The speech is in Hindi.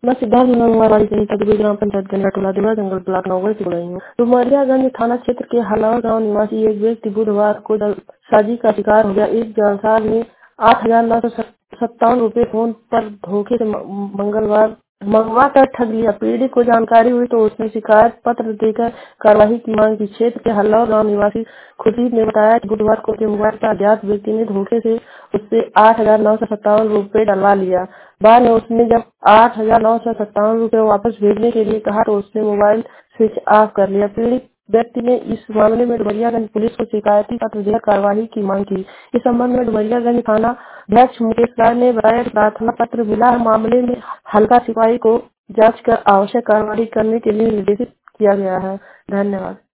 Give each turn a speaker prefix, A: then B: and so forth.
A: मैं सिद्धार्थ मंगलवार तकबीर ग्राम पंचायत गंगा टोला देवा जंगल ब्लॉक नौगढ़ से बोल रही हूँ। डुमरियागंज थाना क्षेत्र के हलावा गांव निवासी एक व्यक्ति बुधवार को साजी का शिकार हो गया। एक जालसाज ने 8,957 रुपए फोन पर धोखे से मंगलवार मंगवा कर ठग लिया। पीड़ित को जानकारी हुई तो उसने शिकायत पत्र देकर कार्रवाई की मांग की। क्षेत्र के हल्लौर गांव निवासी खुर्शीद ने बताया कि बुधवार को मोबाइल पर अज्ञात व्यक्ति ने धोखे से उससे 8,957 रुपए डलवा लिया। बाद में उसने जब 8,957 रुपए वापस भेजने के लिए कहा तो उसने मोबाइल स्विच ऑफ कर लिया। पीड़ित व्यक्ति ने इस मामले में डुमरियागंज पुलिस को शिकायती पत्र देकर कार्रवाई की मांग की। इस संबंध में डुमरियागंज थाना अध्यक्ष मुकेश राय ने बताया कि प्रार्थना पत्र मिला है। मामले में हल्का सिपाही को जांच कर आवश्यक कार्रवाई करने के लिए निर्देशित किया गया है। धन्यवाद।